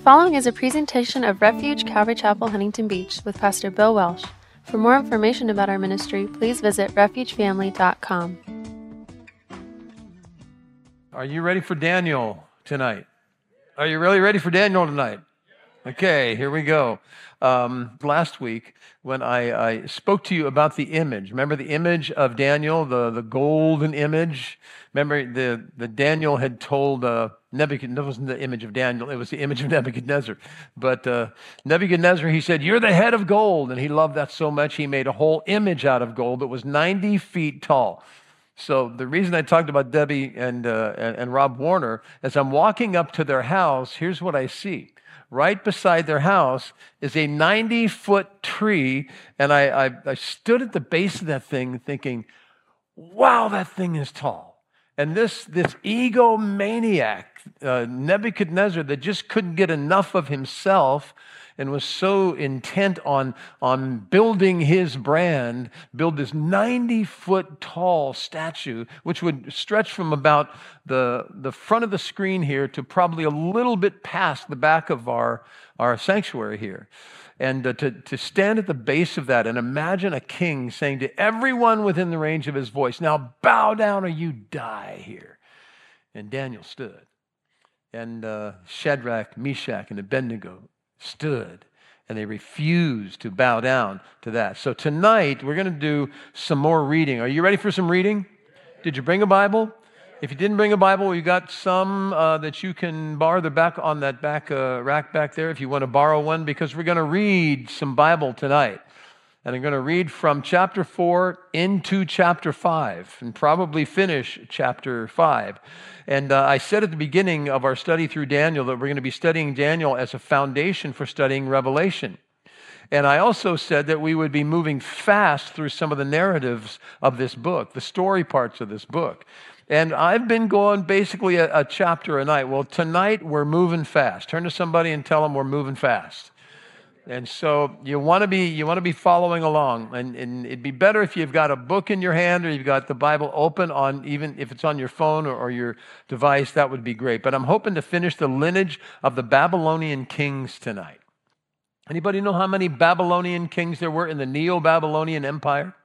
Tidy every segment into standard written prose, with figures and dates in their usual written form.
following is a presentation of Refuge Calvary Chapel, Huntington Beach with Pastor Bill Welsh. For more information about our ministry, please visit refugefamily.com. Are you ready for Daniel tonight? Are you really ready for Daniel tonight? Okay, here we go. Last week, when I spoke to you about the image, remember the image of Daniel, the golden image? Remember the Daniel had told Nebuchadnezzar, it wasn't the image of Daniel, it was the image of Nebuchadnezzar. But Nebuchadnezzar, he said, "You're the head of gold." And he loved that so much, he made a whole image out of gold that was 90 feet tall. So the reason I talked about Debbie and Rob Warner, as I'm walking up to their house, here's what I see. Right beside their house is a 90-foot tree, and I stood at the base of that thing thinking, wow, that thing is tall. And this egomaniac, Nebuchadnezzar, that just couldn't get enough of himself and was so intent on building his brand, build this 90-foot tall statue, which would stretch from about the front of the screen here to probably a little bit past the back of our sanctuary here. And to stand at the base of that and imagine a king saying to everyone within the range of his voice, "Now bow down or you die here." And Daniel stood. And Shadrach, Meshach, and Abednego stood, and they refused to bow down to that. So tonight, we're going to do some more reading. Are you ready for some reading? Did you bring a Bible? If you didn't bring a Bible, you got some that you can borrow. They're back on that back rack back there if you want to borrow one, because we're going to read some Bible tonight. And I'm going to read from chapter 4 into chapter 5 and probably finish chapter 5. And I said at the beginning of our study through Daniel that we're going to be studying Daniel as a foundation for studying Revelation. And I also said that we would be moving fast through some of the narratives of this book, the story parts of this book. And I've been going basically a chapter a night. Well, tonight we're moving fast. Turn to somebody and tell them we're moving fast. And so you want to be following along, and it'd be better if you've got a book in your hand or you've got the Bible open on, even if it's on your phone or your device, that would be great. But I'm hoping to finish the lineage of the Babylonian kings tonight. Anybody know how many Babylonian kings there were in the Neo-Babylonian Empire?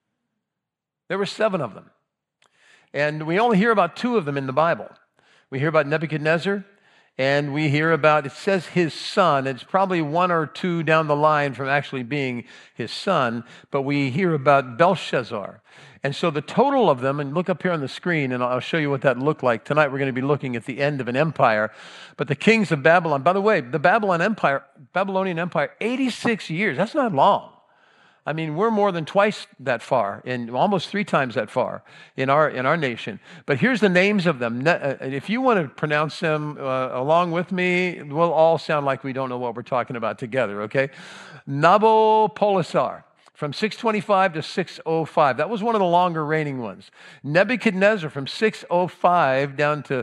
There were 7 of them. And we only hear about 2 of them in the Bible. We hear about Nebuchadnezzar, and we hear about, it says his son. It's probably 1 or 2 down the line from actually being his son, but we hear about Belshazzar. And so the total of them, and look up here on the screen, and I'll show you what that looked like. Tonight we're going to be looking at the end of an empire. But the kings of Babylon, by the way, the Babylonian Empire, 86 years. That's not long. I mean, we're more than twice that far, and almost 3 times that far in our nation. But here's the names of them. If you want to pronounce them along with me, we'll all sound like we don't know what we're talking about together, okay? Nabopolassar, from 625 to 605. That was one of the longer reigning ones. Nebuchadnezzar from 605 down to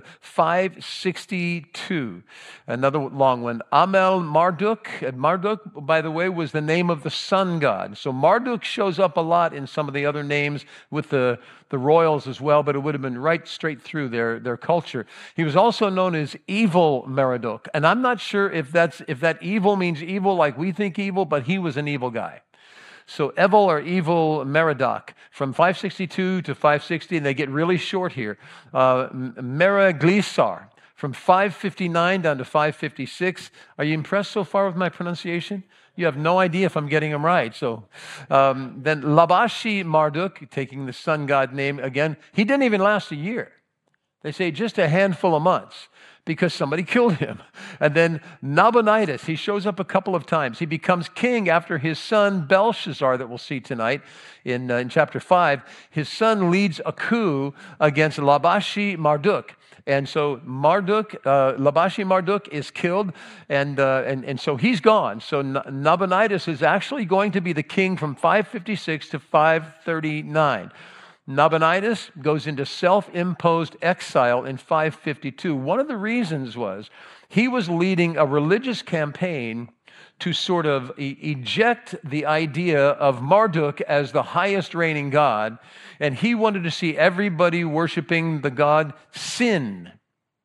562. Another long one. Amel Marduk. And Marduk, by the way, was the name of the sun god. So Marduk shows up a lot in some of the other names with the royals as well, but it would have been right straight through their culture. He was also known as Evil Merodach. And I'm not sure if that evil means evil like we think evil, but he was an evil guy. So Evil or Evil Merodach from 562 to 560, and they get really short here. Mereglisar from 559 down to 556. Are you impressed so far with my pronunciation? You have no idea if I'm getting them right. So then Labashi Marduk, taking the sun god name again, he didn't even last a year. They say just a handful of months, because somebody killed him. And then Nabonidus, he shows up a couple of times. He becomes king after his son Belshazzar, that we'll see tonight in chapter 5. His son leads a coup against Labashi Marduk. And so Labashi Marduk is killed, and so he's gone. So Nabonidus is actually going to be the king from 556 to 539. Nabonidus goes into self-imposed exile in 552. One of the reasons was he was leading a religious campaign to sort of eject the idea of Marduk as the highest reigning god, and he wanted to see everybody worshiping the god Sin.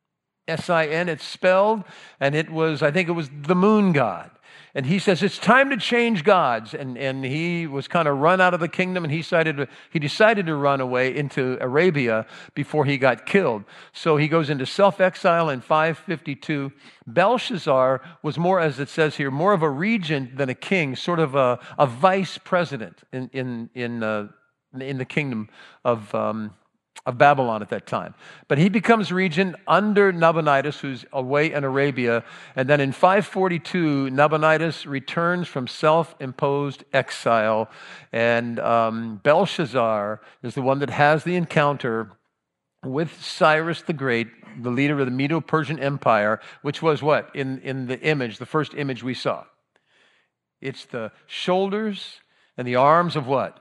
S-I-N, it's spelled, and I think it was the moon god. And he says, it's time to change gods. And he was kind of run out of the kingdom, and he decided to run away into Arabia before he got killed. So he goes into self-exile in 552. Belshazzar was more, as it says here, more of a regent than a king, sort of a vice president in the kingdom of Babylon at that time. But he becomes regent under Nabonidus, who's away in Arabia. And then in 542, Nabonidus returns from self-imposed exile. And Belshazzar is the one that has the encounter with Cyrus the Great, the leader of the Medo-Persian Empire, which was what? In the image, the first image we saw. It's the shoulders and the arms of what?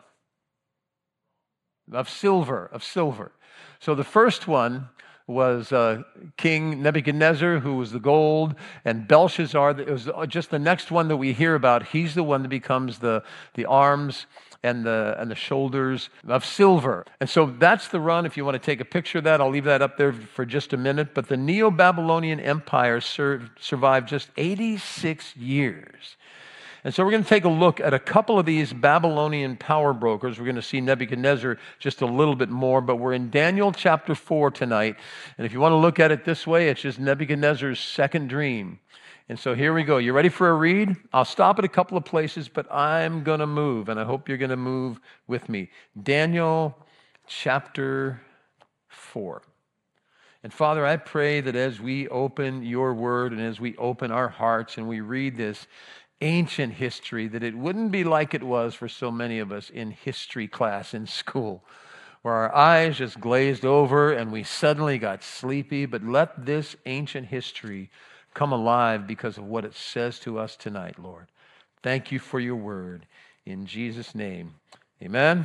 Of silver. So the first one was King Nebuchadnezzar, who was the gold, and Belshazzar. It was just the next one that we hear about. He's the one that becomes the arms and the shoulders of silver. And so that's the run. If you want to take a picture of that, I'll leave that up there for just a minute. But the Neo-Babylonian Empire survived just 86 years. And so we're going to take a look at a couple of these Babylonian power brokers. We're going to see Nebuchadnezzar just a little bit more, but we're in Daniel chapter 4 tonight. And if you want to look at it this way, it's just Nebuchadnezzar's second dream. And so here we go. You ready for a read? I'll stop at a couple of places, but I'm going to move, and I hope you're going to move with me. Daniel chapter 4. And Father, I pray that as we open your word and as we open our hearts and we read this ancient history, that it wouldn't be like it was for so many of us in history class in school, where our eyes just glazed over and we suddenly got sleepy. But let this ancient history come alive because of what it says to us tonight, Lord. Thank you for your word. In Jesus' name, amen.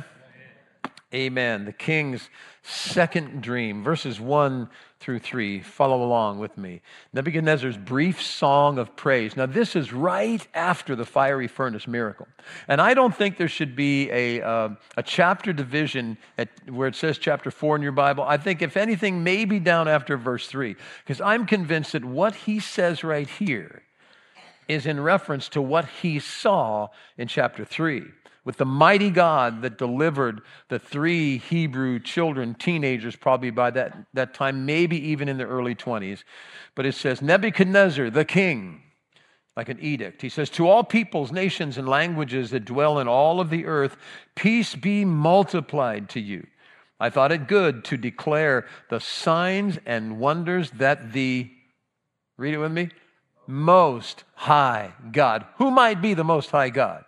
Amen. The king's second dream, verses 1 through 3. Follow along with me. Nebuchadnezzar's brief song of praise. Now, this is right after the fiery furnace miracle. And I don't think there should be a chapter division where it says chapter 4 in your Bible. I think, if anything, maybe down after verse 3. Because I'm convinced that what he says right here is in reference to what he saw in chapter 3. With the mighty God that delivered the 3 Hebrew children, teenagers probably by that time, maybe even in the early 20s. But it says, Nebuchadnezzar, the king, like an edict. He says, to all peoples, nations, and languages that dwell in all of the earth, peace be multiplied to you. I thought it good to declare the signs and wonders that the, read it with me, Most High God. Who might be the Most High God?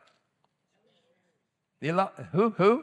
Who?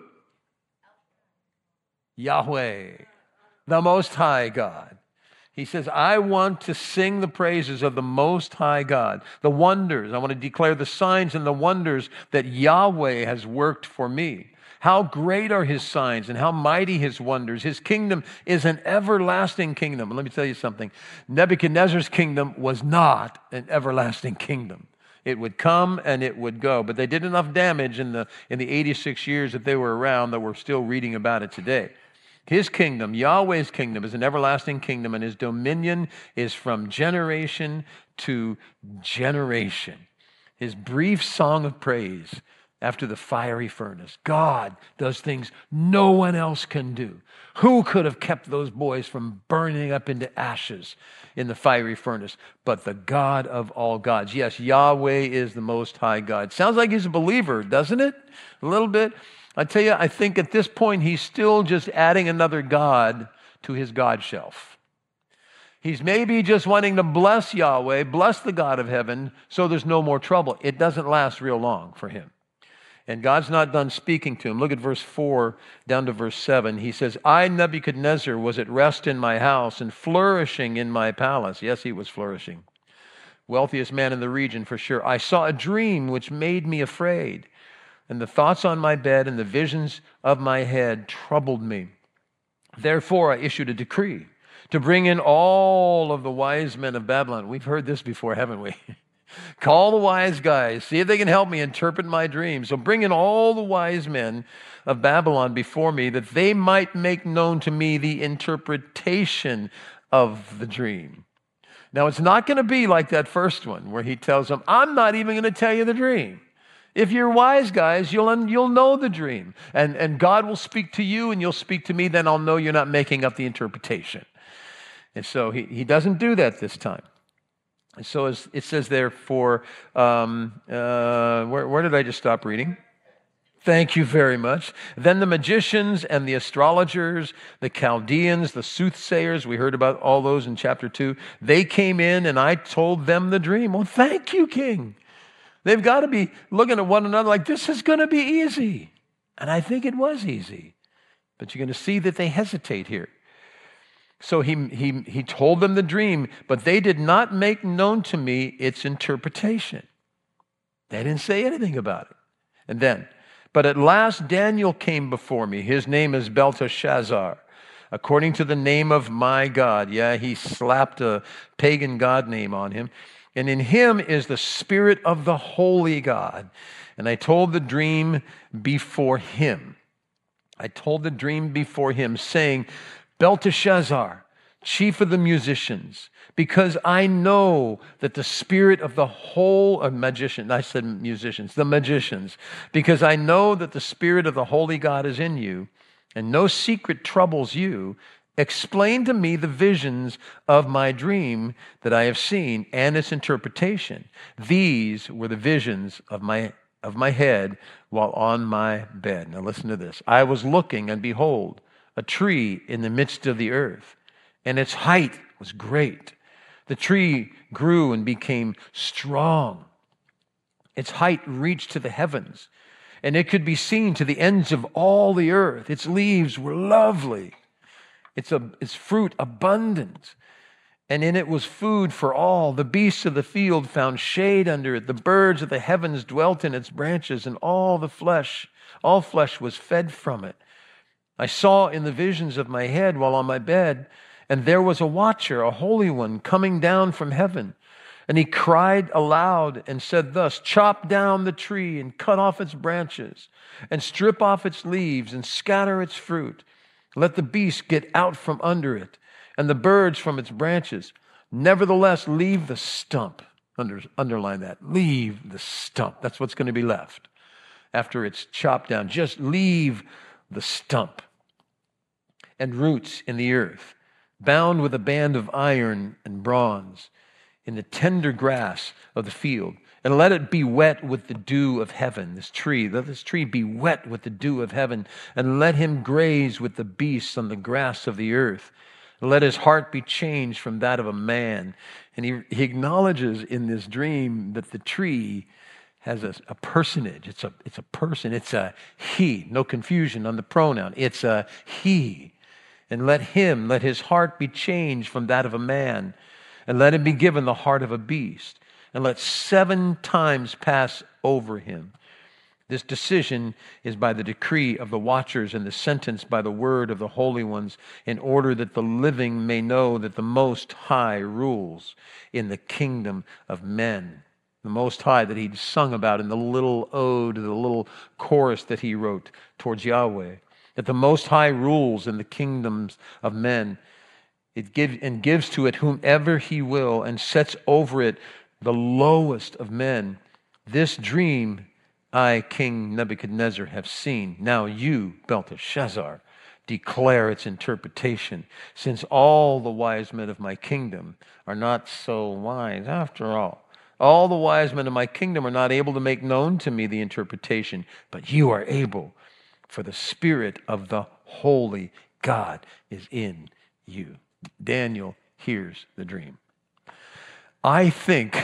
Yahweh, the Most High God. He says, I want to sing the praises of the Most High God, the wonders. I want to declare the signs and the wonders that Yahweh has worked for me. How great are his signs and how mighty his wonders. His kingdom is an everlasting kingdom. And let me tell you something. Nebuchadnezzar's kingdom was not an everlasting kingdom. It would come and it would go. But they did enough damage in the 86 years that they were around that we're still reading about it today. His kingdom, Yahweh's kingdom, is an everlasting kingdom, and his dominion is from generation to generation. His brief song of praise after the fiery furnace. God does things no one else can do. Who could have kept those boys from burning up into ashes in the fiery furnace? But the God of all gods. Yes, Yahweh is the Most High God. Sounds like he's a believer, doesn't it? A little bit. I tell you, I think at this point he's still just adding another God to his God shelf. He's maybe just wanting to bless Yahweh, bless the God of heaven, so there's no more trouble. It doesn't last real long for him. And God's not done speaking to him. Look at verse 4 down to verse 7. He says, I, Nebuchadnezzar, was at rest in my house and flourishing in my palace. Yes, he was flourishing. Wealthiest man in the region for sure. I saw a dream which made me afraid. And the thoughts on my bed and the visions of my head troubled me. Therefore, I issued a decree to bring in all of the wise men of Babylon. We've heard this before, haven't we? Call the wise guys, see if they can help me interpret my dreams. So bring in all the wise men of Babylon before me, that they might make known to me the interpretation of the dream. Now, it's not going to be like that first one where he tells them, I'm not even going to tell you the dream. If you're wise guys, you'll know the dream. And God will speak to you and you'll speak to me, then I'll know you're not making up the interpretation. And so he doesn't do that this time. And so it says there where did I just stop reading? Thank you very much. Then the magicians and the astrologers, the Chaldeans, the soothsayers, we heard about all those in chapter 2, they came in and I told them the dream. Well, thank you, King. They've got to be looking at one another like, this is going to be easy. And I think it was easy. But you're going to see that they hesitate here. So he told them the dream, but they did not make known to me its interpretation. They didn't say anything about it. And then, but at last Daniel came before me. His name is Belteshazzar, according to the name of my God. Yeah, he slapped a pagan god name on him. And in him is the spirit of the holy God. And I told the dream before him. I told the dream before him, saying, Belteshazzar, chief of the musicians, because I know that the spirit of the whole magician, I said musicians, the magicians, because I know that the spirit of the holy God is in you, and no secret troubles you, explain to me the visions of my dream that I have seen and its interpretation. These were the visions of my head while on my bed. Now listen to this. I was looking, and behold, a tree in the midst of the earth, and its height was great. The tree grew and became strong. Its height reached to the heavens, and it could be seen to the ends of all the earth. Its leaves were lovely. Its fruit abundant, and in it was food for all. The beasts of the field found shade under it. The birds of the heavens dwelt in its branches, and all flesh was fed from it. I saw in the visions of my head while on my bed, and there was a watcher, a holy one, coming down from heaven. And he cried aloud and said thus, chop down the tree and cut off its branches, and strip off its leaves and scatter its fruit. Let the beasts get out from under it, and the birds from its branches. Nevertheless, leave the stump. Underline that. Leave the stump. That's what's going to be left after it's chopped down. Just leave the stump and roots in the earth, bound with a band of iron and bronze in the tender grass of the field. And let it be wet with the dew of heaven, let this tree be wet with the dew of heaven, and let him graze with the beasts on the grass of the earth. And let his heart be changed from that of a man. And he acknowledges in this dream that the tree has a personage. It's a person. It's a he. No confusion on the pronoun. It's a he. And let his heart be changed from that of a man, and let him be given the heart of a beast, and let 7 times pass over him. This decision is by the decree of the watchers, and the sentence by the word of the holy ones, in order that the living may know that the Most High rules in the kingdom of men. The Most High that he'd sung about in the little ode, the little chorus that he wrote towards Yahweh. That the Most High rules in the kingdoms of men. It gives to it whomever he will, and sets over it the lowest of men. This dream I, King Nebuchadnezzar, have seen. Now you, Belteshazzar, declare its interpretation, since all the wise men of my kingdom are not so wise after all. All the wise men of my kingdom are not able to make known to me the interpretation, but you are able, for the spirit of the holy God is in you. Daniel hears the dream. I think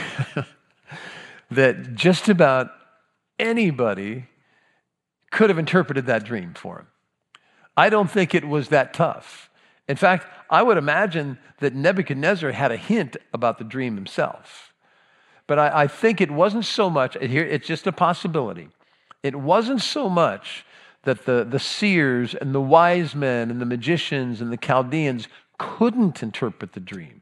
that just about anybody could have interpreted that dream for him. I don't think it was that tough. In fact, I would imagine that Nebuchadnezzar had a hint about the dream himself. But I think it wasn't so much, here it's just a possibility. It wasn't so much that the seers and the wise men and the magicians and the Chaldeans couldn't interpret the dream.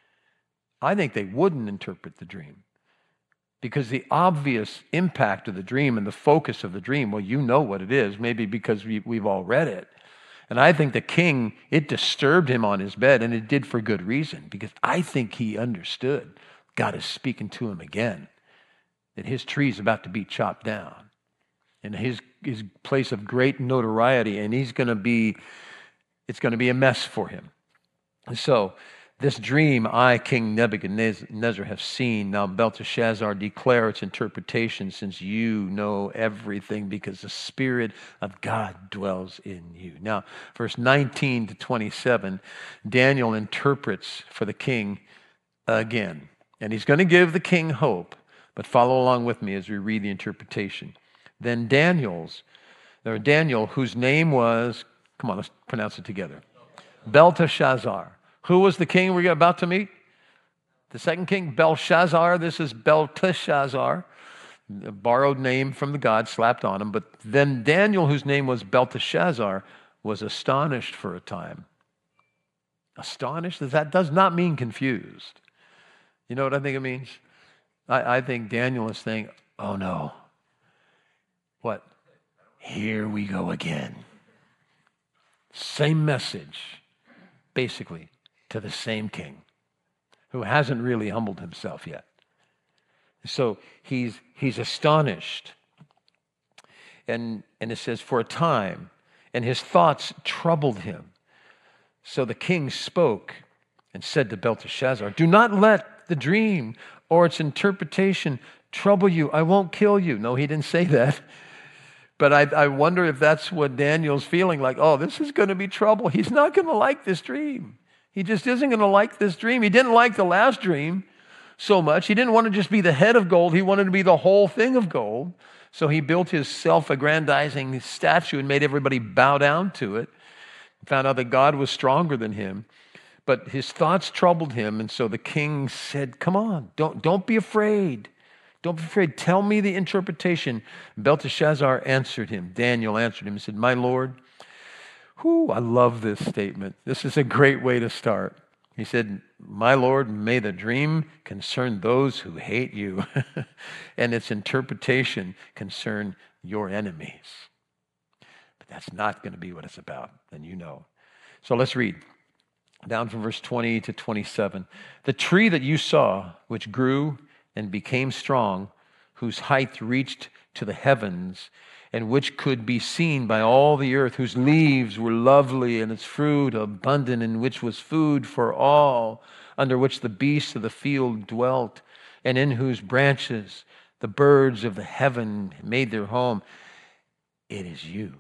I think they wouldn't interpret the dream, because the obvious impact of the dream and the focus of the dream, well, you know what it is, maybe because we've all read it. And I think the king, it disturbed him on his bed, and it did for good reason, because I think he understood God is speaking to him again, that his tree is about to be chopped down, and his place of great notoriety, and it's going to be a mess for him. And so, this dream I, King Nebuchadnezzar, have seen. Now, Belteshazzar, declare its interpretation, since you know everything, because the Spirit of God dwells in you. Now, verse 19 to 27, Daniel interprets for the king again. And he's going to give the king hope, but follow along with me as we read the interpretation. Then Daniel, whose name was, come on, let's pronounce it together, Belteshazzar. Who was the king we're about to meet? The second king, Belshazzar. This is Belteshazzar, a borrowed name from the god, slapped on him. But then Daniel, whose name was Belteshazzar, was astonished for a time. Astonished? That does not mean confused. You know what I think it means? I think Daniel is saying, oh no. What? Here we go again. Same message, basically, to the same king who hasn't really humbled himself yet. So he's astonished. And it says, for a time, and his thoughts troubled him. So the king spoke and said to Belteshazzar, do not let the dream or its interpretation trouble you. I won't kill you. No, he didn't say that. But I wonder if that's what Daniel's feeling like. Oh, this is going to be trouble. He's not going to like this dream. He just isn't going to like this dream. He didn't like the last dream so much. He didn't want to just be the head of gold. He wanted to be the whole thing of gold. So he built his self-aggrandizing statue and made everybody bow down to it. Found out that God was stronger than him. But his thoughts troubled him. And so the king said, come on, don't be afraid. Don't be afraid. Tell me the interpretation. Belteshazzar answered him. Daniel answered him and said, my lord, I love this statement. This is a great way to start. He said, my Lord, may the dream concern those who hate you and its interpretation concern your enemies. But that's not going to be what it's about, and you know. So let's read down from verse 20 to 27. The tree that you saw, which grew and became strong, whose height reached to the heavens, and which could be seen by all the earth, whose leaves were lovely and its fruit abundant, and which was food for all, under which the beasts of the field dwelt, and in whose branches the birds of the heaven made their home. It is you.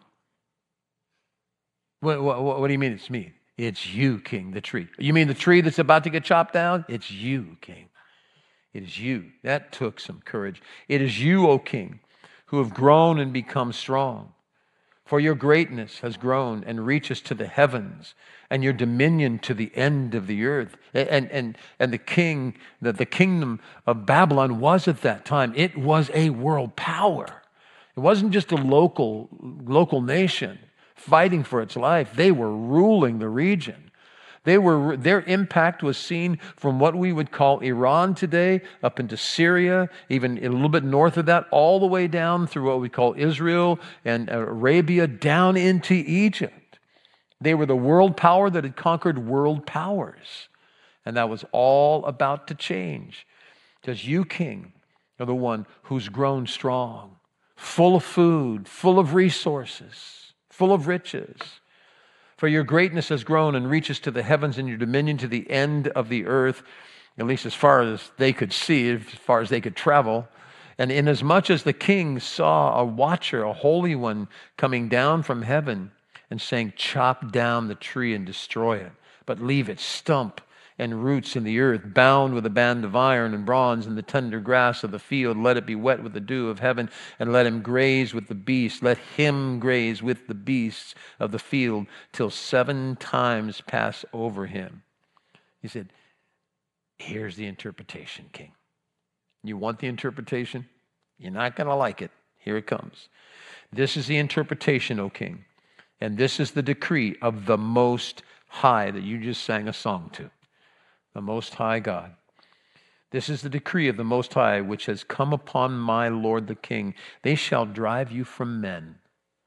What do you mean it's me? It's you, King, the tree. You mean the tree that's about to get chopped down? It's you, King. It is you. That took some courage. It is you, O King, who have grown and become strong. For your greatness has grown and reaches to the heavens, and your dominion to the end of the earth. And the kingdom of Babylon was at that time, it was a world power. It wasn't just a local nation fighting for its life. They were ruling the region. Their impact was seen from what we would call Iran today, up into Syria, even a little bit north of that, all the way down through what we call Israel and Arabia, down into Egypt. They were the world power that had conquered world powers. And that was all about to change. Because you, King, are the one who's grown strong, full of food, full of resources, full of riches. For your greatness has grown and reaches to the heavens, and your dominion to the end of the earth, at least as far as they could see, as far as they could travel. And inasmuch as the king saw a watcher, a holy one, coming down from heaven and saying, chop down the tree and destroy it, but leave its stump and roots in the earth, bound with a band of iron and bronze in the tender grass of the field. Let it be wet with the dew of heaven, and let him graze with the beasts. Let him graze with the beasts of the field till 7 times pass over him. He said, here's the interpretation, King. You want the interpretation? You're not going to like it. Here it comes. This is the interpretation, O King, and this is the decree of the Most High that you just sang a song to. The Most High God. This is the decree of the Most High, which has come upon my Lord the King. They shall drive you from men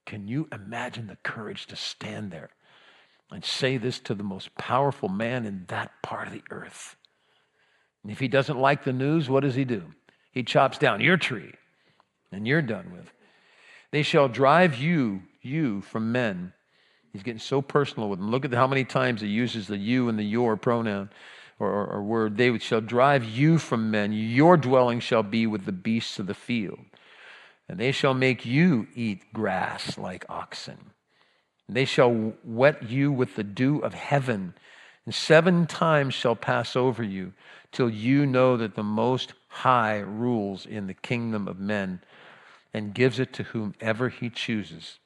Can you imagine the courage to stand there and say this to the most powerful man in that part of the earth? And if he doesn't like the news, what does he do? He chops down your tree, and you're done with. They shall drive you from men. He's getting so personal with them. Look at how many times he uses the you and the your pronoun or word. They shall drive you from men. Your dwelling shall be with the beasts of the field. And they shall make you eat grass like oxen. And they shall wet you with the dew of heaven. And 7 times shall pass over you, till you know that the Most High rules in the kingdom of men, and gives it to whomever he chooses.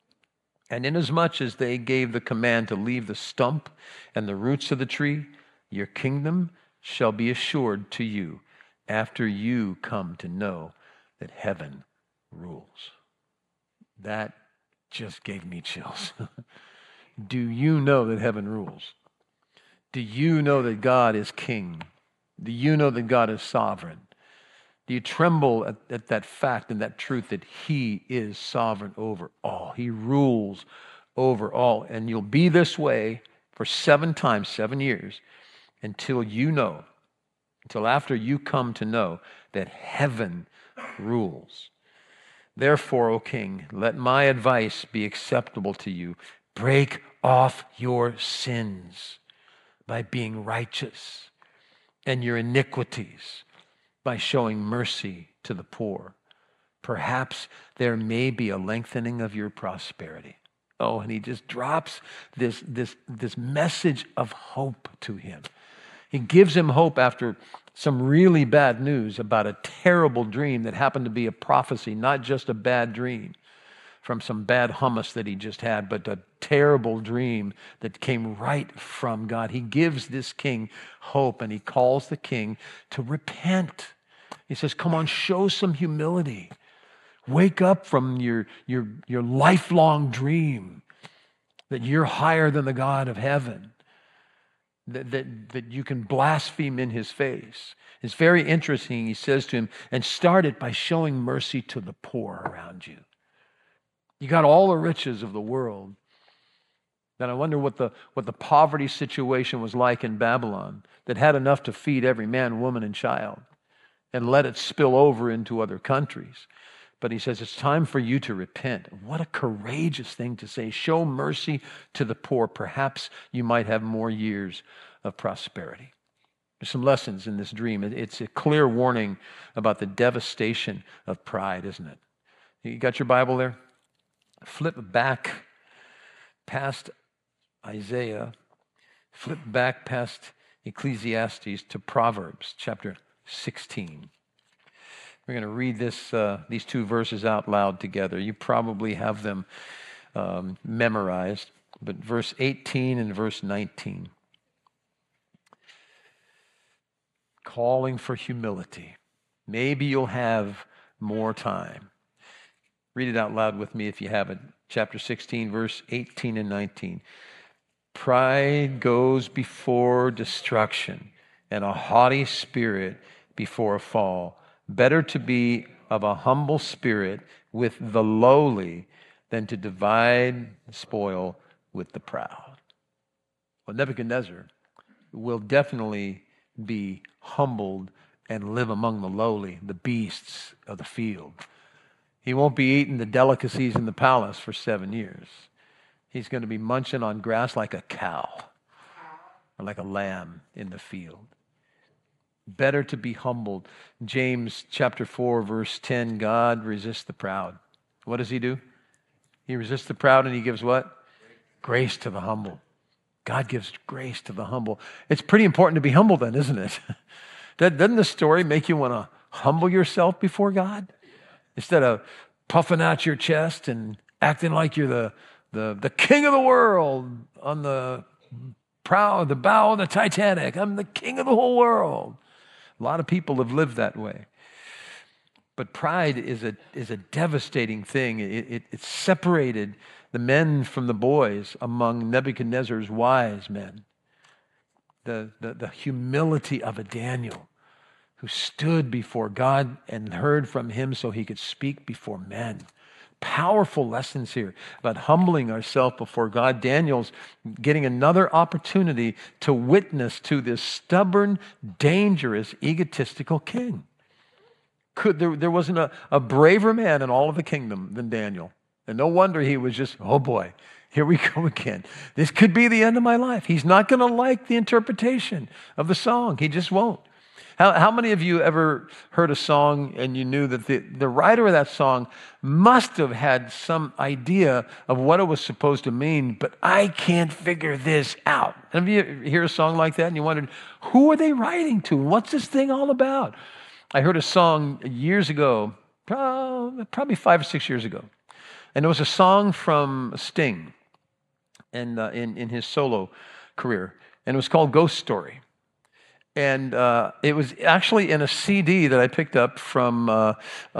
And inasmuch as they gave the command to leave the stump and the roots of the tree, your kingdom shall be assured to you after you come to know that heaven rules. That just gave me chills. Do you know that heaven rules? Do you know that God is king? Do you know that God is sovereign? Do you tremble at that fact and that truth that he is sovereign over all? He rules over all. And you'll be this way for 7 times, 7 years, until you know, until after you come to know that heaven rules. Therefore, O king, let my advice be acceptable to you. Break off your sins by being righteous, and your iniquities by showing mercy to the poor. Perhaps there may be a lengthening of your prosperity. Oh, and he just drops this message of hope to him. He gives him hope after some really bad news about a terrible dream that happened to be a prophecy, not just a bad dream from some bad hummus that he just had, but a terrible dream that came right from God. He gives this king hope, and he calls the king to repent. He says, come on, show some humility. Wake up from your lifelong dream that you're higher than the God of heaven, that you can blaspheme in his face. It's very interesting. He says to him, and start it by showing mercy to the poor around you. You got all the riches of the world. Then I wonder what the poverty situation was like in Babylon that had enough to feed every man, woman, and child and let it spill over into other countries. But he says, it's time for you to repent. What a courageous thing to say. Show mercy to the poor. Perhaps you might have more years of prosperity. There's some lessons in this dream. It's a clear warning about the devastation of pride, isn't it? You got your Bible there? Flip back past Isaiah. Flip back past Ecclesiastes to Proverbs chapter 16. We're going to read these 2 verses out loud together. You probably have them memorized, but verse 18 and verse 19. Calling for humility. Maybe you'll have more time. Read it out loud with me if you have it. Chapter 16, verse 18 and 19. Pride goes before destruction, and a haughty spirit before a fall. Better to be of a humble spirit with the lowly than to divide the spoil with the proud. Well, Nebuchadnezzar will definitely be humbled and live among the lowly, the beasts of the field. He won't be eating the delicacies in the palace for 7 years. He's going to be munching on grass like a cow or like a lamb in the field. Better to be humbled. James chapter 4, verse 10, God resists the proud. What does he do? He resists the proud and he gives what? Grace to the humble. God gives grace to the humble. It's pretty important to be humble then, isn't it? Doesn't the story make you want to humble yourself before God? Instead of puffing out your chest and acting like you're the king of the world on the bow of the Titanic. I'm the king of the whole world. A lot of people have lived that way. But pride is a devastating thing. It separated the men from the boys among Nebuchadnezzar's wise men. The humility of a Daniel who stood before God and heard from him so he could speak before men. Powerful lessons here about humbling ourselves before God. Daniel's getting another opportunity to witness to this stubborn, dangerous, egotistical king. There wasn't a braver man in all of the kingdom than Daniel. And no wonder he was just, oh boy, here we go again. This could be the end of my life. He's not going to like the interpretation of the song. He just won't. How many of you ever heard a song and you knew that the writer of that song must have had some idea of what it was supposed to mean, but I can't figure this out? Have you hear a song like that and you wondered, who are they writing to? What's this thing all about? I heard a song years ago, probably 5 or 6 years ago, and it was a song from Sting and in his solo career, and it was called Ghost Story. And it was actually in a CD that I picked up from a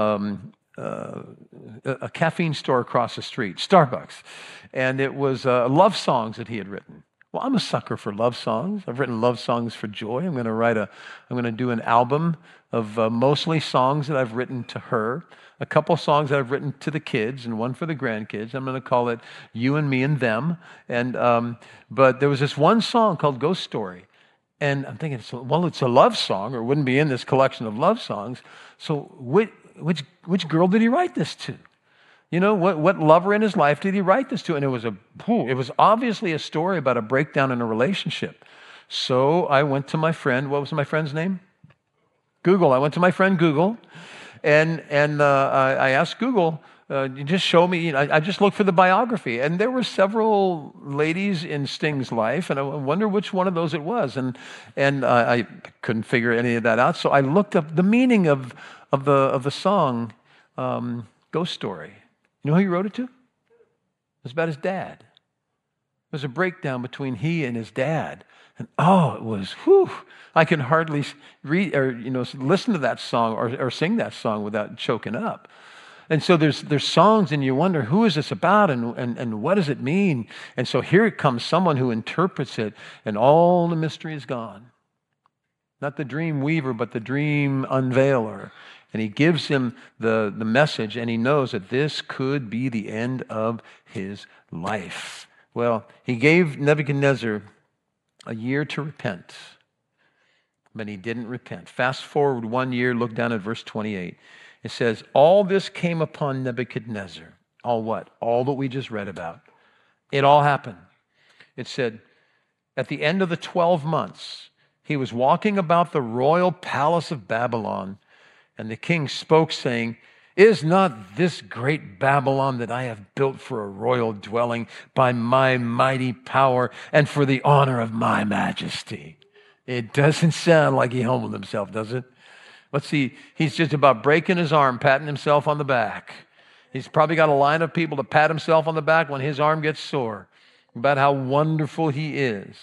caffeine store across the street, Starbucks. And it was love songs that he had written. Well, I'm a sucker for love songs. I've written love songs for Joy. I'm going to do an album of mostly songs that I've written to her, a couple songs that I've written to the kids, and one for the grandkids. I'm going to call it You and Me and Them. And but there was this one song called Ghost Story. And I'm thinking, well, it's a love song, or it wouldn't be in this collection of love songs. So which girl did he write this to? You know, what lover in his life did he write this to? And it was obviously a story about a breakdown in a relationship. So I went to my friend. What was my friend's name? Google. I went to my friend Google, and I asked Google, you just show me, I just looked for the biography, and there were several ladies in Sting's life, and I wonder which one of those it was, and I couldn't figure any of that out, so I looked up the meaning of the song, Ghost Story. You know who he wrote it to? It was about his dad. It was a breakdown between he and his dad, and it was, whew, I can hardly read or listen to that song or sing that song without choking up. And so there's songs, and you wonder, who is this about, and what does it mean? And so here it comes, someone who interprets it, and all the mystery is gone. Not the dream weaver, but the dream unveiler. And he gives him the message, and he knows that this could be the end of his life. Well, he gave Nebuchadnezzar a year to repent, but he didn't repent. Fast forward 1 year, look down at verse 28. It says, all this came upon Nebuchadnezzar. All what? All that we just read about. It all happened. It said, at the end of the 12 months, he was walking about the royal palace of Babylon, and the king spoke, saying, is not this great Babylon that I have built for a royal dwelling by my mighty power and for the honor of my majesty? It doesn't sound like he humbled himself, does it? Let's see, he's just about breaking his arm, patting himself on the back. He's probably got a line of people to pat himself on the back when his arm gets sore, about how wonderful he is.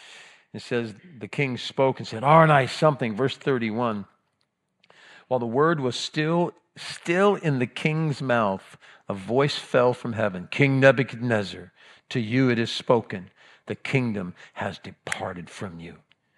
It says, the king spoke and said, aren't I something? Verse 31. While the word was still in the king's mouth, a voice fell from heaven. King Nebuchadnezzar, to you it is spoken, the kingdom has departed from you.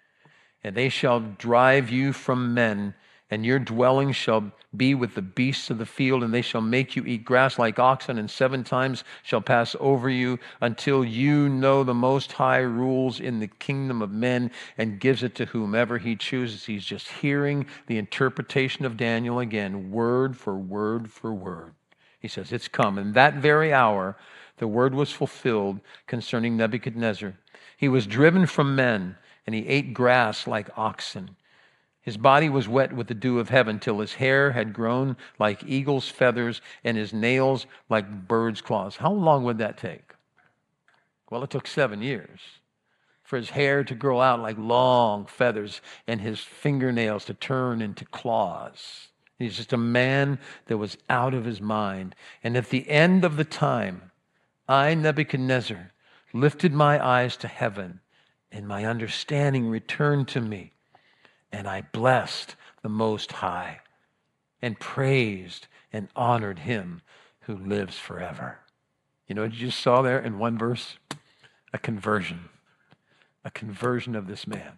And they shall drive you from men, and your dwelling shall be with the beasts of the field, and they shall make you eat grass like oxen, and 7 times shall pass over you until you know the Most High rules in the kingdom of men and gives it to whomever he chooses. He's just hearing the interpretation of Daniel again, word for word for word. He says, it's come. And that very hour, the word was fulfilled concerning Nebuchadnezzar. He was driven from men, and he ate grass like oxen. His body was wet with the dew of heaven till his hair had grown like eagle's feathers and his nails like bird's claws. How long would that take? Well, it took 7 years for his hair to grow out like long feathers and his fingernails to turn into claws. He's just a man that was out of his mind. And at the end of the time, I, Nebuchadnezzar, lifted my eyes to heaven, and my understanding returned to me. And I blessed the Most High and praised and honored him who lives forever. You know what you just saw there in one verse? A conversion of this man.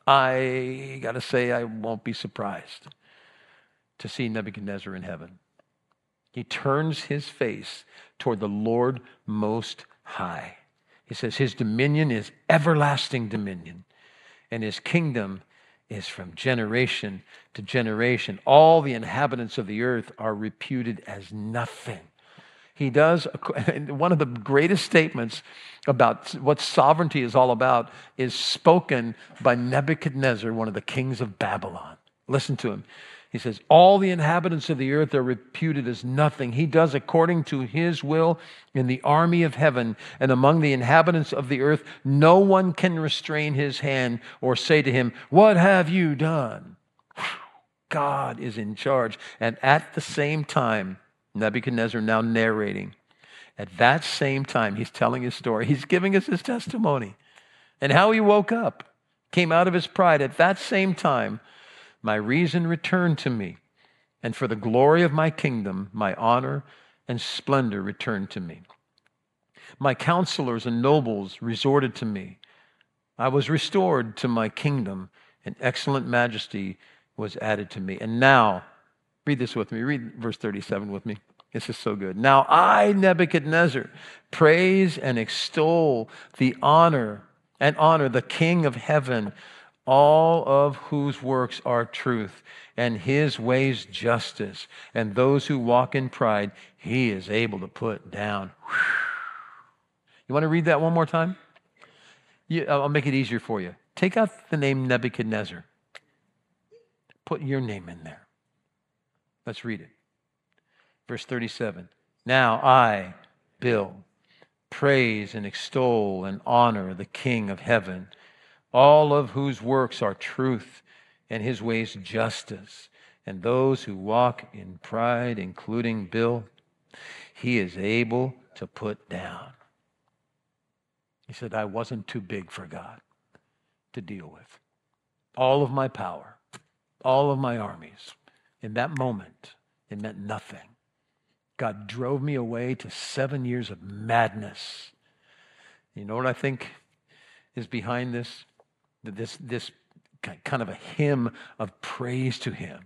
I got to say, I won't be surprised to see Nebuchadnezzar in heaven. He turns his face toward the Lord Most High. He says his dominion is everlasting dominion, and his kingdom is from generation to generation. All the inhabitants of the earth are reputed as nothing. He does, one of the greatest statements about what sovereignty is all about is spoken by Nebuchadnezzar, one of the kings of Babylon. Listen to him. He says, all the inhabitants of the earth are reputed as nothing. He does according to his will in the army of heaven, and among the inhabitants of the earth, no one can restrain his hand or say to him, what have you done? God is in charge. And at the same time, Nebuchadnezzar now narrating, at that same time, he's telling his story. He's giving us his testimony and how he woke up, came out of his pride. At that same time, my reason returned to me, and for the glory of my kingdom, my honor and splendor returned to me. My counselors and nobles resorted to me. I was restored to my kingdom, and excellent majesty was added to me. And now, read this with me. Read verse 37 with me. This is so good. Now I, Nebuchadnezzar, praise and extol the honor the King of heaven, all of whose works are truth, and his ways justice, and those who walk in pride, he is able to put down. You want to read that one more time? I'll make it easier for you. Take out the name Nebuchadnezzar. Put your name in there. Let's read it. Verse 37. Now I, Bill, praise and extol and honor the King of heaven, all of whose works are truth and his ways justice, and those who walk in pride, including Bill, he is able to put down. He said, I wasn't too big for God to deal with. All of my power, all of my armies, in that moment, it meant nothing. God drove me away to 7 years of madness. You know what I think is behind this? This kind of a hymn of praise to him.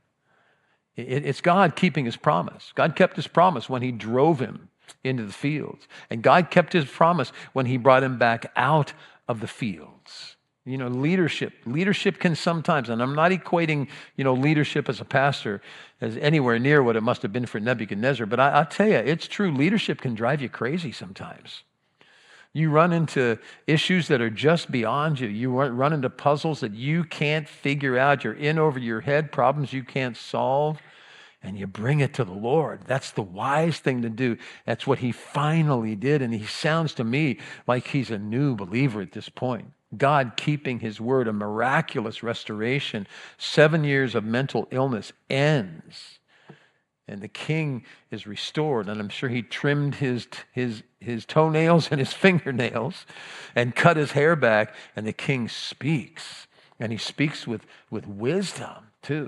It's God keeping his promise. God kept his promise when he drove him into the fields. And God kept his promise when he brought him back out of the fields. You know, leadership can sometimes, and I'm not equating, leadership as a pastor as anywhere near what it must have been for Nebuchadnezzar, but I'll tell you, it's true. Leadership can drive you crazy sometimes. You run into issues that are just beyond you. You run into puzzles that you can't figure out. You're in over your head, problems you can't solve, and you bring it to the Lord. That's the wise thing to do. That's what he finally did, and he sounds to me like he's a new believer at this point. God keeping his word, a miraculous restoration. 7 years of mental illness ends, and the king is restored. And I'm sure he trimmed his toenails and his fingernails and cut his hair back, and the king speaks. And he speaks with wisdom, too.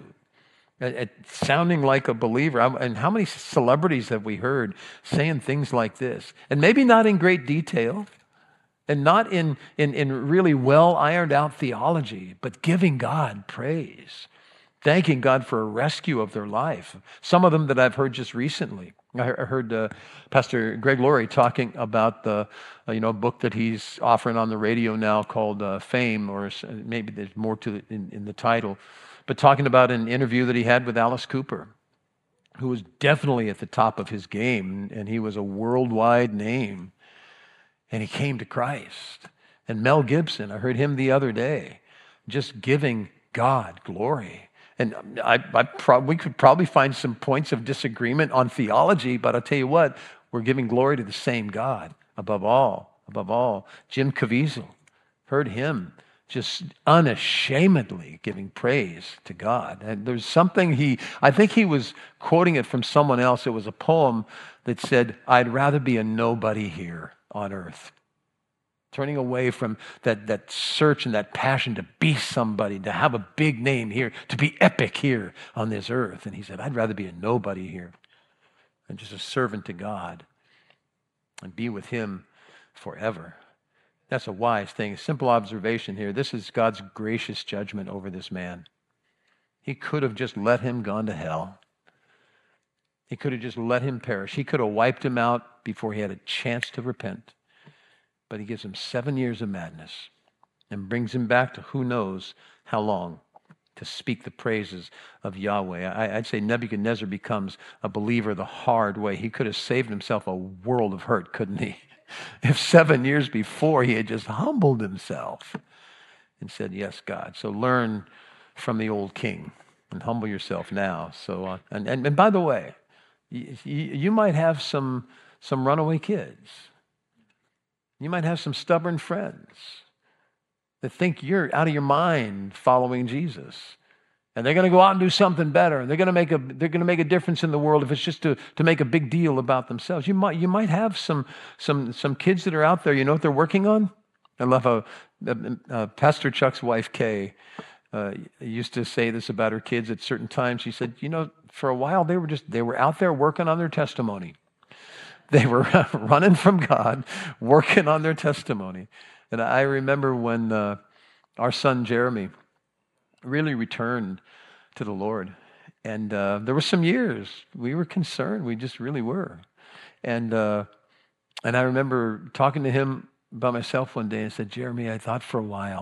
Sounding like a believer. And how many celebrities have we heard saying things like this? And maybe not in great detail, and not in really well ironed out theology, but giving God praise, thanking God for a rescue of their life. Some of them that I've heard just recently. I heard Pastor Greg Laurie talking about the book that he's offering on the radio now called Fame, or maybe there's more to it in the title, but talking about an interview that he had with Alice Cooper, who was definitely at the top of his game, and he was a worldwide name. And he came to Christ. And Mel Gibson, I heard him the other day, just giving God glory. And we could probably find some points of disagreement on theology, but I'll tell you what, we're giving glory to the same God above all. Jim Caviezel, heard him just unashamedly giving praise to God. And there's something I think he was quoting it from someone else. It was a poem that said, I'd rather be a nobody here on earth. Turning away from that search and that passion to be somebody, to have a big name here, to be epic here on this earth. And he said, I'd rather be a nobody here and just a servant to God and be with him forever. That's a wise thing. A simple observation here. This is God's gracious judgment over this man. He could have just let him gone to hell. He could have just let him perish. He could have wiped him out before he had a chance to repent. But he gives him 7 years of madness and brings him back to who knows how long to speak the praises of Yahweh. I'd say Nebuchadnezzar becomes a believer the hard way. He could have saved himself a world of hurt, couldn't he? If 7 years before he had just humbled himself and said, yes, God. So learn from the old king and humble yourself now. So, and by the way, you might have some runaway kids. You might have some stubborn friends that think you're out of your mind following Jesus. And they're going to go out and do something better. And they're going to make a difference in the world if it's just to make a big deal about themselves. You might have some kids that are out there. You know what they're working on? I love Pastor Chuck's wife, Kay, used to say this about her kids at certain times. She said, for a while they were out there working on their testimony. They were running from God, working on their testimony. And I remember when our son Jeremy really returned to the Lord. And there were some years we were concerned. We just really were. And I remember talking to him by myself one day and said, Jeremy, I really thought for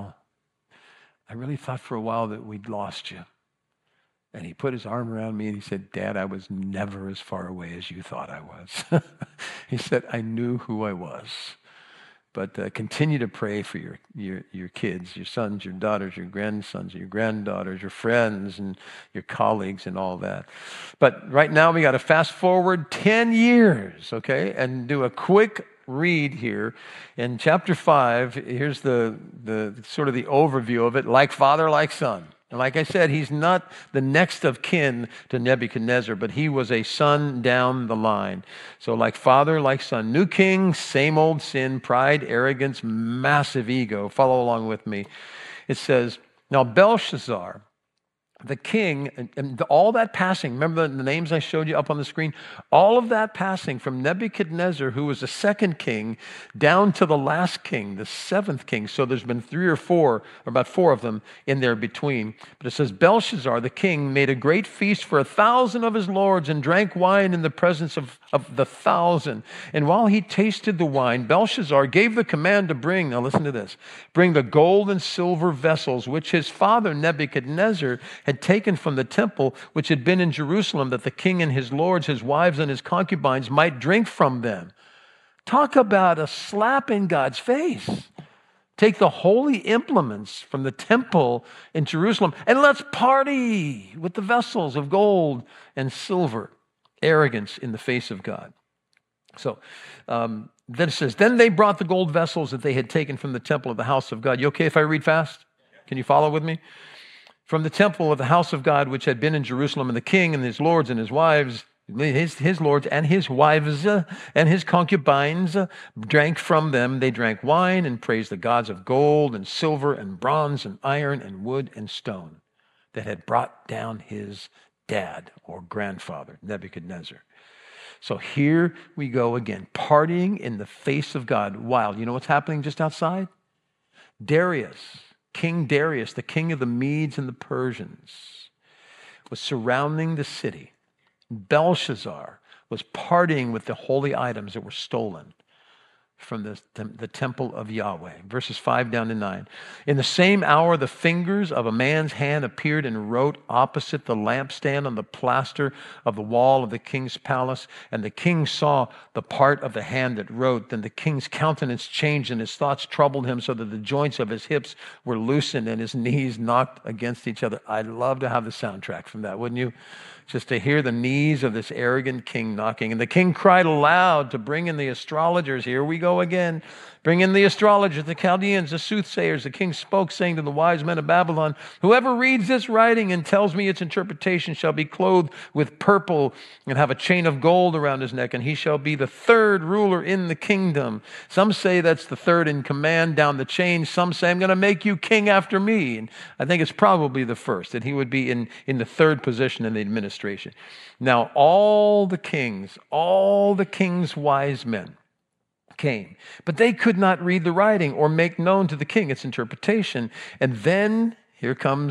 a while that we'd lost you. And he put his arm around me and he said, Dad, I was never as far away as you thought I was. He said, I knew who I was. But continue to pray for your kids, your sons, your daughters, your grandsons, your granddaughters, your friends, and your colleagues and all that. But right now we got to fast forward 10 years, okay, and do a quick read here. In chapter 5, here's the sort of the overview of it, like father, like son. And like I said, he's not the next of kin to Nebuchadnezzar, but he was a son down the line. So like father, like son. New king, same old sin, pride, arrogance, massive ego. Follow along with me. It says, now Belshazzar, the king, and all that passing, remember the names I showed you up on the screen? All of that passing from Nebuchadnezzar, who was the second king, down to the last king, the seventh king. So there's been 3 or 4, or about 4 of them in there between. But it says, Belshazzar, the king, made a great feast for 1,000 of his lords and drank wine in the presence of the 1,000. And while he tasted the wine, Belshazzar gave the command to bring, now listen to this, bring the gold and silver vessels which his father Nebuchadnezzar had taken from the temple which had been in Jerusalem, that the king and his lords, his wives and his concubines might drink from them. Talk about a slap in God's face. Take the holy implements from the temple in Jerusalem and let's party with the vessels of gold and silver. Arrogance in the face of God. So then it says, then they brought the gold vessels that they had taken from the temple of the house of God. You okay if I read fast? Can you follow with me? From the temple of the house of God, which had been in Jerusalem, and the king and his lords and his wives, his lords and his wives and his concubines drank from them. They drank wine and praised the gods of gold and silver and bronze and iron and wood and stone that had brought down his dad or grandfather, Nebuchadnezzar. So here we go again, partying in the face of God. Wild. You know what's happening just outside? Darius, King Darius, the king of the Medes and the Persians, was surrounding the city. Belshazzar was partying with the holy items that were stolen from the temple of Yahweh. Verses 5 down to 9. In the same hour, the fingers of a man's hand appeared and wrote opposite the lampstand on the plaster of the wall of the king's palace. And the king saw the part of the hand that wrote. Then the king's countenance changed and his thoughts troubled him so that the joints of his hips were loosened and his knees knocked against each other. I'd love to have the soundtrack from that, wouldn't you? Just to hear the knees of this arrogant king knocking. And the king cried aloud to bring in the astrologers. Here we go again. Bring in the astrologers, the Chaldeans, the soothsayers. The king spoke, saying to the wise men of Babylon, whoever reads this writing and tells me its interpretation shall be clothed with purple and have a chain of gold around his neck, and he shall be the third ruler in the kingdom. Some say that's the third in command down the chain. Some say, I'm going to make you king after me. And I think it's probably the first, that he would be in the third position in the administration. Now, all the king's wise men came, but they could not read the writing or make known to the king its interpretation. And then here comes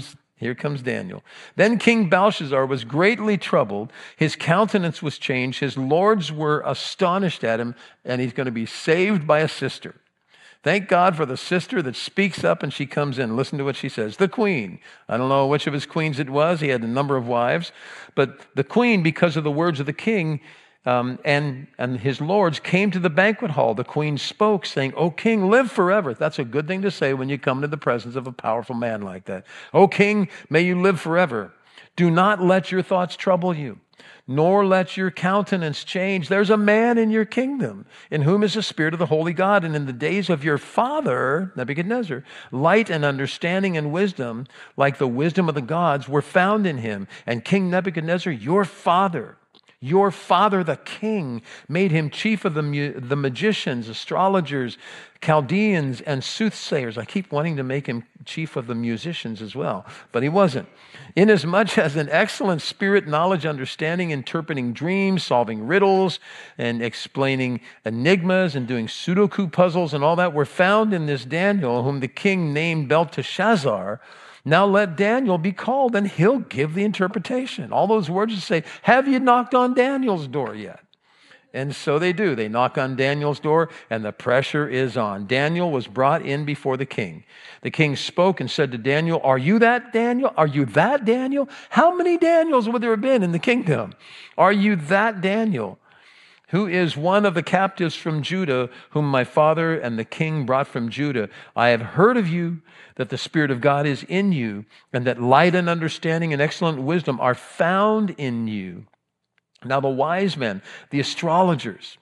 Here comes Daniel. Then King Belshazzar was greatly troubled. His countenance was changed. His lords were astonished at him, and he's going to be saved by a sister. Thank God for the sister that speaks up and she comes in. Listen to what she says. The queen. I don't know which of his queens it was. He had a number of wives. But the queen, because of the words of the king, and his lords came to the banquet hall. The queen spoke, saying, "O king, live forever." That's a good thing to say when you come to the presence of a powerful man like that. "O king, may you live forever. Do not let your thoughts trouble you, nor let your countenance change. There's a man in your kingdom in whom is the spirit of the holy God. And in the days of your father, Nebuchadnezzar, light and understanding and wisdom, like the wisdom of the gods, were found in him. And King Nebuchadnezzar, your father, the king, made him chief of the magicians, astrologers, Chaldeans, and soothsayers." I keep wanting to make him chief of the musicians as well, but he wasn't. "Inasmuch as an excellent spirit, knowledge, understanding, interpreting dreams, solving riddles, and explaining enigmas, and doing Sudoku puzzles, and all that were found in this Daniel, whom the king named Belteshazzar. Now let Daniel be called, and he'll give the interpretation." All those words to say, have you knocked on Daniel's door yet? And so they do. They knock on Daniel's door, and the pressure is on. Daniel was brought in before the king. The king spoke and said to Daniel, "Are you that Daniel? Are you that Daniel? How many Daniels would there have been in the kingdom? Are you that Daniel, who is one of the captives from Judah, whom my father and the king brought from Judah? I have heard of you, that the Spirit of God is in you, and that light and understanding and excellent wisdom are found in you. Now the wise men, the astrologers,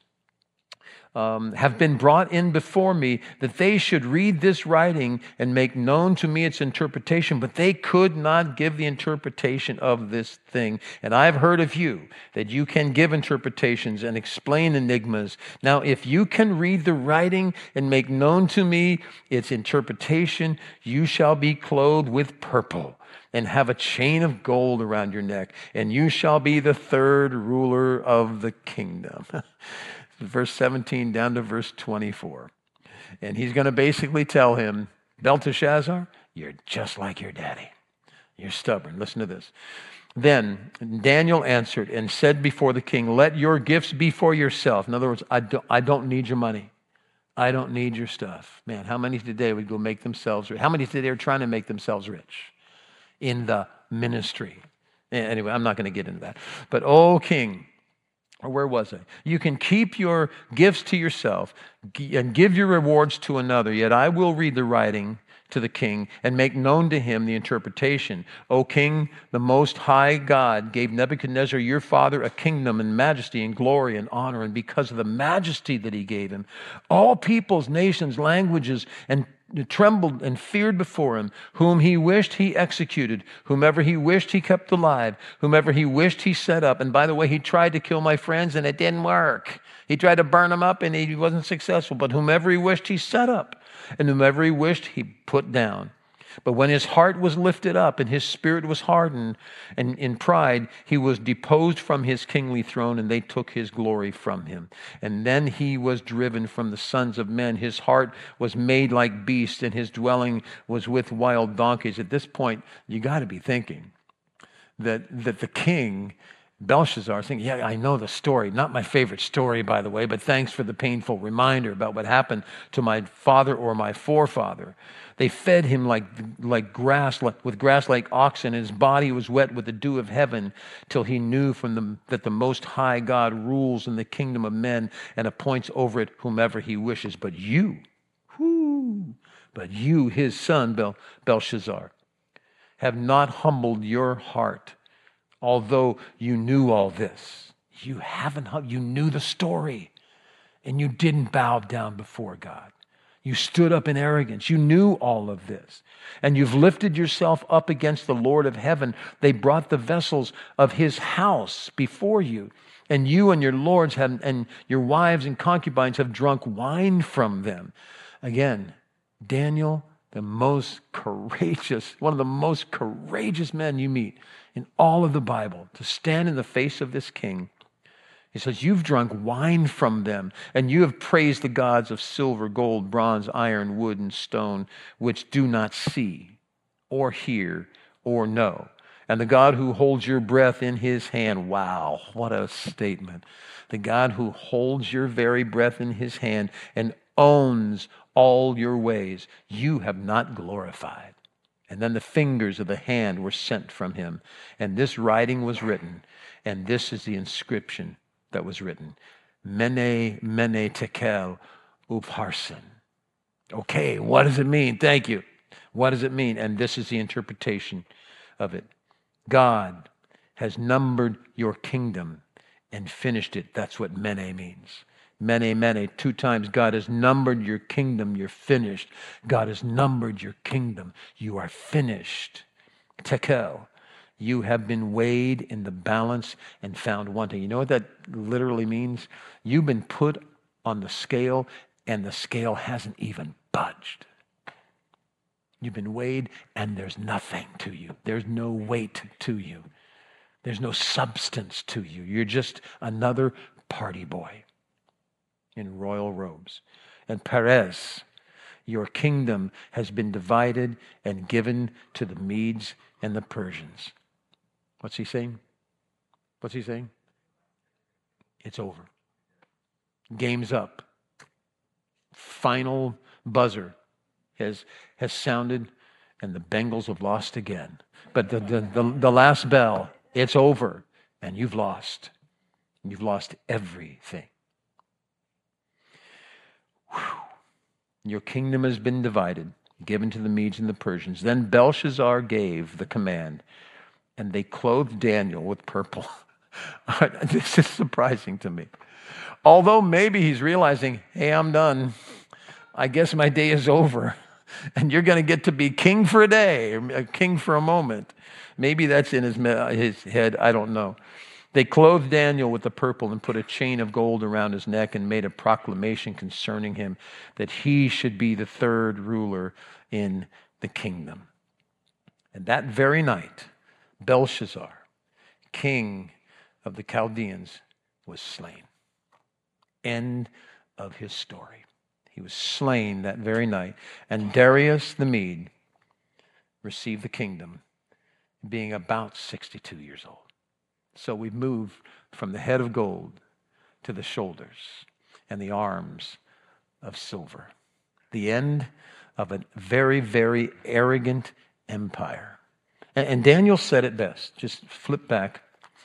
have been brought in before me, that they should read this writing and make known to me its interpretation, but they could not give the interpretation of this thing. And I've heard of you, that you can give interpretations and explain enigmas. Now, if you can read the writing and make known to me its interpretation, you shall be clothed with purple and have a chain of gold around your neck, and you shall be the third ruler of the kingdom." Verse 17 down to verse 24. And he's going to basically tell him, "Belteshazzar, you're just like your daddy. You're stubborn." Listen to this. "Then Daniel answered and said before the king, let your gifts be for yourself." In other words, I don't need your money. I don't need your stuff. Man, how many today would go make themselves rich? How many today are trying to make themselves rich in the ministry? Anyway, I'm not going to get into that. But, "O king," or where was I? "You can keep your gifts to yourself and give your rewards to another, yet I will read the writing to the king and make known to him the interpretation. O king, the most high God gave Nebuchadnezzar your father a kingdom and majesty and glory and honor, and because of the majesty that he gave him, all peoples, nations, languages, and trembled and feared before him. Whom he wished, he executed. Whomever he wished, he kept alive. Whomever he wished, he set up." And by the way, he tried to kill my friends, and it didn't work. He tried to burn them up, and he wasn't successful. "But whomever he wished, he set up. And whomever he wished, he put down. But when his heart was lifted up and his spirit was hardened, and in pride, he was deposed from his kingly throne, and they took his glory from him. And then he was driven from the sons of men. His heart was made like beasts, and his dwelling was with wild donkeys." At this point, you got to be thinking that the king, Belshazzar, thinking, "Yeah, I know the story. Not my favorite story, by the way, but thanks for the painful reminder about what happened to my father or my forefather. They fed him like grass, with grass like oxen, and his body was wet with the dew of heaven, till he knew that the Most High God rules in the kingdom of men and appoints over it whomever he wishes. But you, his son, Belshazzar, have not humbled your heart, although you knew all this." You knew the story, and you didn't bow down before God. You stood up in arrogance. You knew all of this, and you've lifted yourself up against the Lord of heaven. They brought the vessels of his house before you, and you and your lords and your wives and concubines have drunk wine from them. Again, Daniel, one of the most courageous men you meet in all of the Bible, to stand in the face of this king. He says, "You've drunk wine from them, and you have praised the gods of silver, gold, bronze, iron, wood, and stone, which do not see or hear or no. And the God who holds your breath in his hand. Wow, what a statement. The God who holds your very breath in his hand and owns all your ways, you have not glorified. And then the fingers of the hand were sent from him, and this writing was written, and this is the inscription that was written. Mene, mene, tekel, upharsin. Okay, what does it mean? Thank you. What does it mean? And this is the interpretation of it. God has numbered your kingdom and finished it. That's what mene means. Mene, mene, 2 times. God has numbered your kingdom. You're finished. God has numbered your kingdom. You are finished. Tekel. You have been weighed in the balance and found wanting. You know what that literally means? You've been put on the scale, and the scale hasn't even budged. You've been weighed, and there's nothing to you. There's no weight to you. There's no substance to you. You're just another party boy in royal robes. And Perez, your kingdom has been divided and given to the Medes and the Persians. What's he saying? What's he saying? It's over. Game's up. Final buzzer has sounded, and the Bengals have lost again. But the last bell, it's over, and you've lost. You've lost everything. Whew. Your kingdom has been divided, given to the Medes and the Persians. Then Belshazzar gave the command, and they clothed Daniel with purple. This is surprising to me. Although maybe he's realizing, hey, I'm done. I guess my day is over. And you're going to get to be king for a day, or a king for a moment. Maybe that's in his head. I don't know. They clothed Daniel with the purple and put a chain of gold around his neck and made a proclamation concerning him that he should be the 3rd ruler in the kingdom. And that very night, Belshazzar, king of the Chaldeans, was slain. End of his story. He was slain that very night. And Darius the Mede received the kingdom, being about 62 years old. So we've moved from the head of gold to the shoulders and the arms of silver. The end of a very, very arrogant empire. And Daniel said it best. Just flip back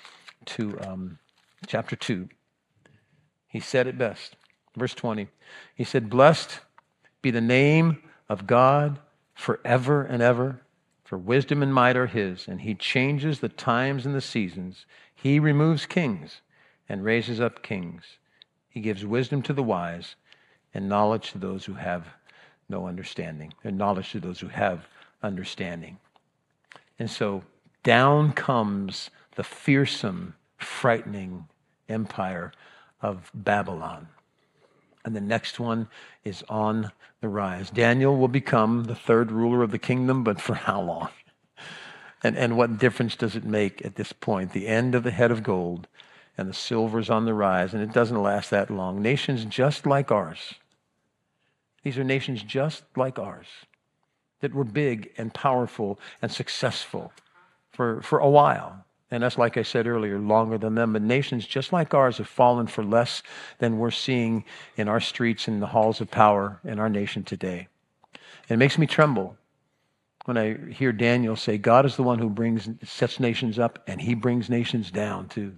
to chapter 2. He said it best. Verse 20. He said, "Blessed be the name of God forever and ever, for wisdom and might are his, and he changes the times and the seasons. He removes kings and raises up kings. He gives wisdom to the wise and knowledge to those who have no understanding, and knowledge to those who have understanding." And so down comes the fearsome, frightening empire of Babylon. And the next one is on the rise. Daniel will become the 3rd ruler of the kingdom, but for how long? And what difference does it make at this point? The end of the head of gold, and the silver's on the rise, and it doesn't last that long. Nations just like ours. These are nations just like ours that were big and powerful and successful for a while. And that's, like I said earlier, longer than them. But nations just like ours have fallen for less than we're seeing in our streets and the halls of power in our nation today. And it makes me tremble when I hear Daniel say, God is the one who sets nations up, and he brings nations down too.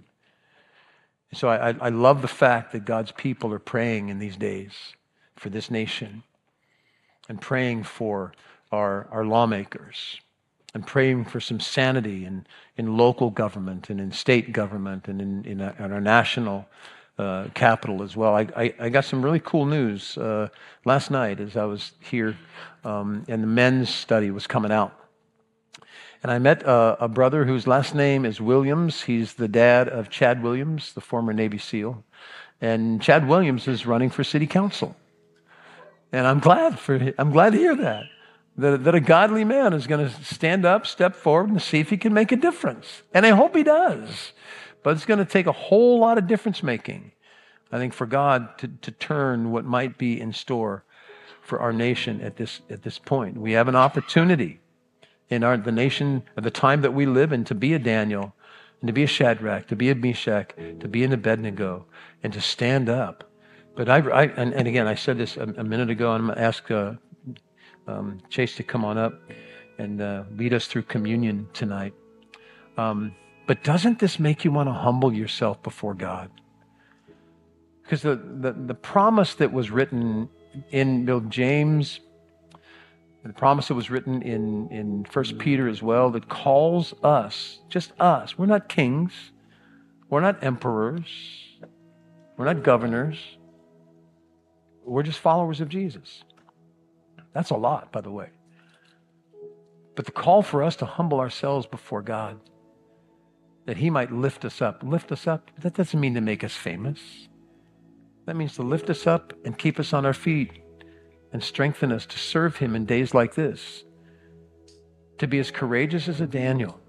So I love the fact that God's people are praying in these days for this nation, and praying for our lawmakers, and praying for some sanity in local government and in state government and in our national capital as well. I got some really cool news last night as I was here, and the men's study was coming out. And I met a brother whose last name is Williams. He's the dad of Chad Williams, the former Navy SEAL. And Chad Williams is running for city council. And I'm glad to hear that a godly man is going to stand up, step forward, and see if he can make a difference. And I hope he does. But it's going to take a whole lot of difference making, I think, for God to turn what might be in store for our nation at this point. We have an opportunity in the nation of the time that we live in to be a Daniel and to be a Shadrach, to be a Meshach, to be an Abednego, and to stand up. But and again, I said this a minute ago, and I'm going to ask Chase to come on up and lead us through communion tonight. But doesn't this make you want to humble yourself before God? Because the promise that was written in James, the promise that was written in 1 Peter as well, that calls us, just us, we're not kings, we're not emperors, we're not governors, we're just followers of Jesus. That's a lot, by the way. But the call for us to humble ourselves before God, that He might lift us up, that doesn't mean to make us famous. That means to lift us up and keep us on our feet and strengthen us to serve Him in days like this. To be as courageous as a Daniel.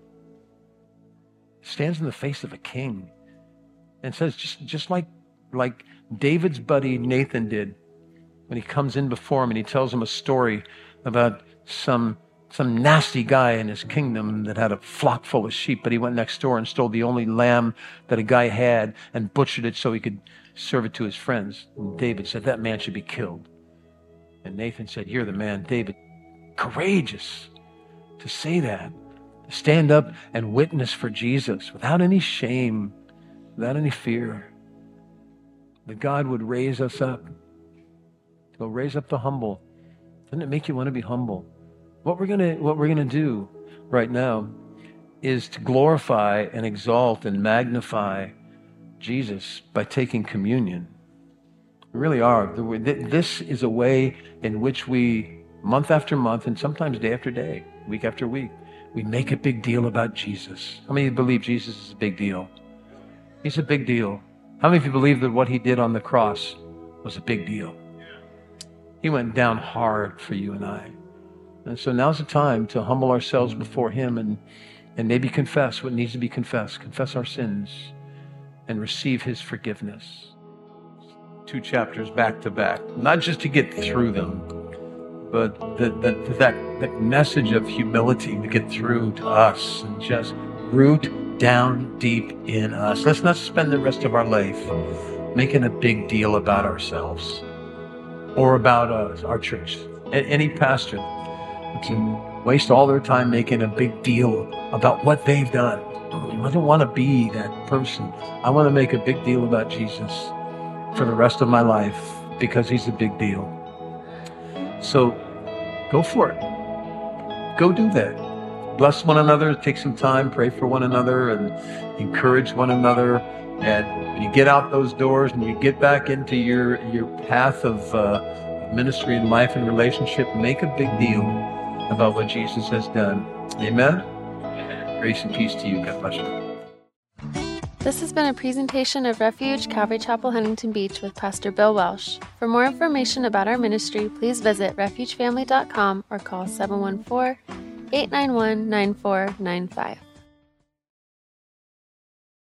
Stands in the face of a king and says, just like David's buddy Nathan did when he comes in before him and he tells him a story about some nasty guy in his kingdom that had a flock full of sheep, but he went next door and stole the only lamb that a guy had and butchered it so he could serve it to his friends. And David said, that man should be killed. And Nathan said, you're the man, David. Courageous to say that, to stand up and witness for Jesus without any shame, without any fear, that God would raise us up. He'll raise up the humble. Doesn't it make you want to be humble? What we're gonna do right now is to glorify and exalt and magnify Jesus by taking communion. We really are. This is a way in which we, month after month, and sometimes day after day, week after week, we make a big deal about Jesus. How many of you believe Jesus is a big deal? He's a big deal. How many of you believe that what He did on the cross was a big deal? He went down hard for you and I. And so now's the time to humble ourselves before Him and maybe confess what needs to be confessed, confess our sins, and receive His forgiveness. 2 chapters back to back, not just to get through them, but that message of humility to get through to us and just root down deep in us. Let's not spend the rest of our life making a big deal about ourselves or about us, our church. Any pastor can waste all their time making a big deal about what they've done. I don't want to be that person. I want to make a big deal about Jesus for the rest of my life because He's a big deal. So go for it. Go do that. Bless one another. Take some time. Pray for one another and encourage one another. And when you get out those doors and you get back into your path of ministry and life and relationship, make a big deal about what Jesus has done. Amen? Grace and peace to you. God bless you. This has been a presentation of Refuge Calvary Chapel, Huntington Beach with Pastor Bill Welsh. For more information about our ministry, please visit refugefamily.com or call 714-891-9495.